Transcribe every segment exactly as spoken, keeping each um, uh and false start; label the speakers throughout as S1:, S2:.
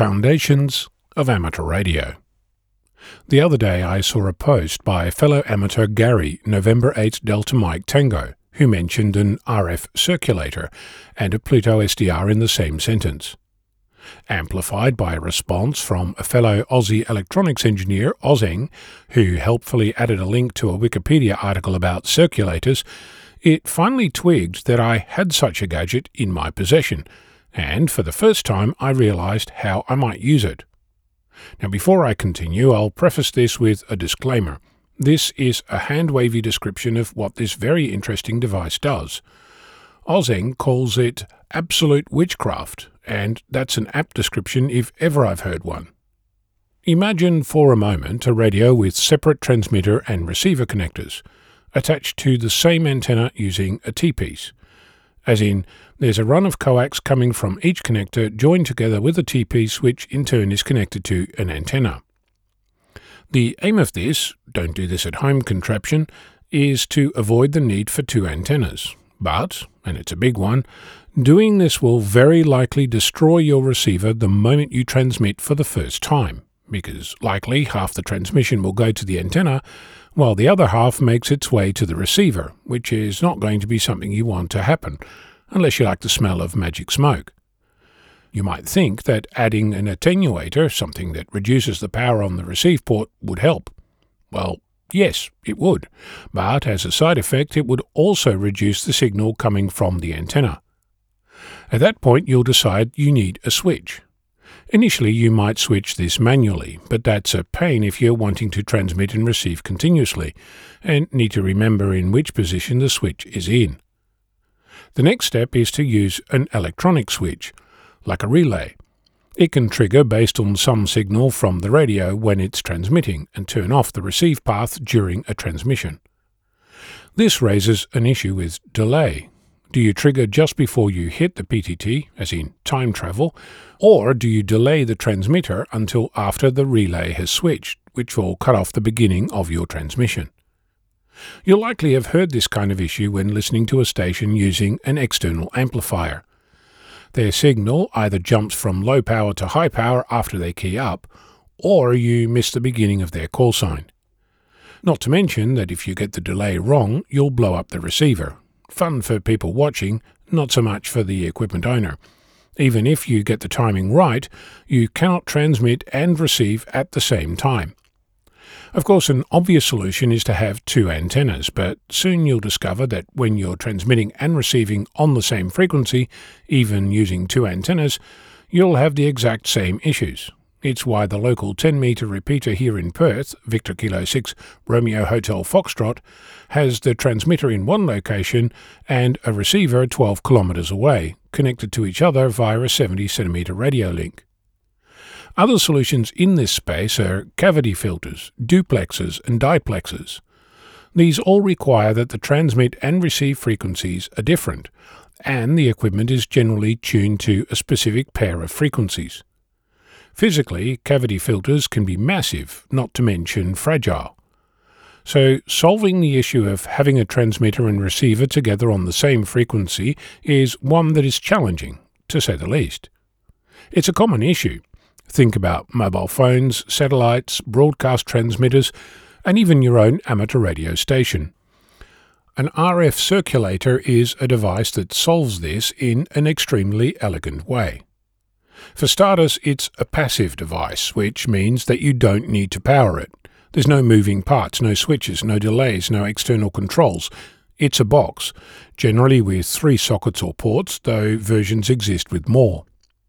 S1: Foundations of Amateur Radio. The other day I saw a post by fellow amateur Gary, November eight Delta Mike Tango, who mentioned an R F circulator and a Pluto S D R in the same sentence. Amplified by a response from a fellow Aussie electronics engineer, Ozeng, who helpfully added a link to a Wikipedia article about circulators, it finally twigged that I had such a gadget in my possession, and for the first time I realized how I might use it. Now, before I continue, I'll preface this with a disclaimer. This is a hand-wavy description of what this very interesting device does. Ozeng calls it absolute witchcraft, and that's an apt description if ever I've heard one. Imagine for a moment a radio with separate transmitter and receiver connectors, attached to the same antenna using a T-piece. As in, there's a run of coax coming from each connector joined together with a T-piece which in turn is connected to an antenna. The aim of this, don't do this at home contraption, is to avoid the need for two antennas. But, and it's a big one, doing this will very likely destroy your receiver the moment you transmit for the first time, because likely half the transmission will go to the antenna, while the other half makes its way to the receiver, which is not going to be something you want to happen, unless you like the smell of magic smoke. You might think that adding an attenuator, something that reduces the power on the receive port, would help. Well, yes, it would, but as a side effect it would also reduce the signal coming from the antenna. At that point you'll decide you need a switch. Initially you might switch this manually, but that's a pain if you're wanting to transmit and receive continuously, and need to remember in which position the switch is in. The next step is to use an electronic switch, like a relay. It can trigger based on some signal from the radio when it's transmitting and turn off the receive path during a transmission. This raises an issue with delay. Do you trigger just before you hit the P T T, as in time travel, or do you delay the transmitter until after the relay has switched, which will cut off the beginning of your transmission? You'll likely have heard this kind of issue when listening to a station using an external amplifier. Their signal either jumps from low power to high power after they key up, or you miss the beginning of their call sign. Not to mention that if you get the delay wrong, you'll blow up the receiver. Fun for people watching, not so much for the equipment owner. Even if you get the timing right, you cannot transmit and receive at the same time. Of course, an obvious solution is to have two antennas, but soon you'll discover that when you're transmitting and receiving on the same frequency, even using two antennas, you'll have the exact same issues. It's why the local ten metre repeater here in Perth, Victor Kilo six Romeo Hotel Foxtrot, has the transmitter in one location and a receiver twelve kilometres away, connected to each other via a seventy centimetre radio link. Other solutions in this space are cavity filters, duplexes and diplexes. These all require that the transmit and receive frequencies are different, and the equipment is generally tuned to a specific pair of frequencies. Physically, cavity filters can be massive, not to mention fragile. So, solving the issue of having a transmitter and receiver together on the same frequency is one that is challenging, to say the least. It's a common issue. Think about mobile phones, satellites, broadcast transmitters, and even your own amateur radio station. An R F circulator is a device that solves this in an extremely elegant way. For starters, it's a passive device, which means that you don't need to power it. There's no moving parts, no switches, no delays, no external controls. It's a box, generally with three sockets or ports, though versions exist with more.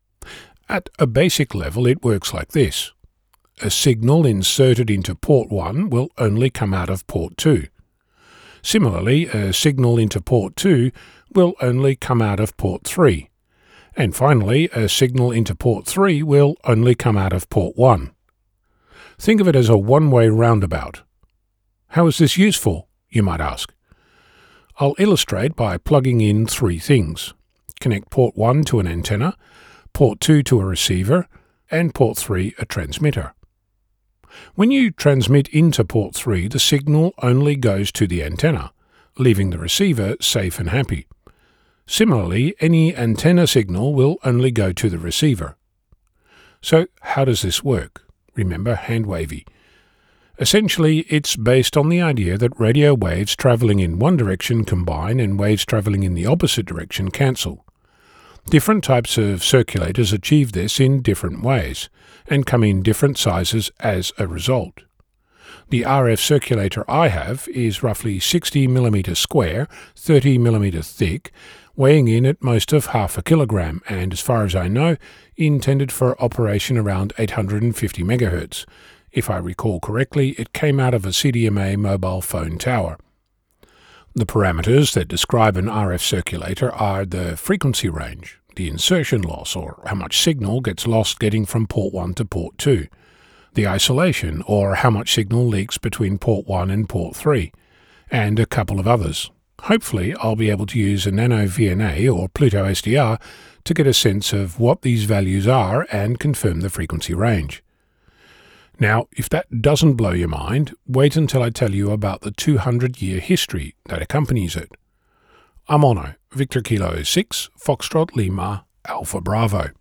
S1: At a basic level, it works like this. A signal inserted into port one will only come out of port two. Similarly, a signal into port two will only come out of port three. And finally, a signal into port three will only come out of port one. Think of it as a one-way roundabout. How is this useful, you might ask? I'll illustrate by plugging in three things. Connect port one to an antenna, port two to a receiver, and port three a transmitter. When you transmit into port three, the signal only goes to the antenna, leaving the receiver safe and happy. Similarly, any antenna signal will only go to the receiver. So how does this work? Remember, hand wavy. Essentially, it's based on the idea that radio waves travelling in one direction combine and waves travelling in the opposite direction cancel. Different types of circulators achieve this in different ways, and come in different sizes as a result. The R F circulator I have is roughly sixty millimeters square, thirty millimeters thick, weighing in at most of half a kilogram, and as far as I know, intended for operation around eight hundred fifty megahertz. If I recall correctly, it came out of a C D M A mobile phone tower. The parameters that describe an R F circulator are the frequency range, the insertion loss, or how much signal gets lost getting from port one to port two, the isolation, or how much signal leaks between port one and port three, and a couple of others. Hopefully I'll be able to use a Nano V N A or Pluto S D R to get a sense of what these values are and confirm the frequency range. Now, if that doesn't blow your mind, wait until I tell you about the two hundred year history that accompanies it. I'm Onno, Victor Kilo six, Foxtrot Lima, Alpha Bravo.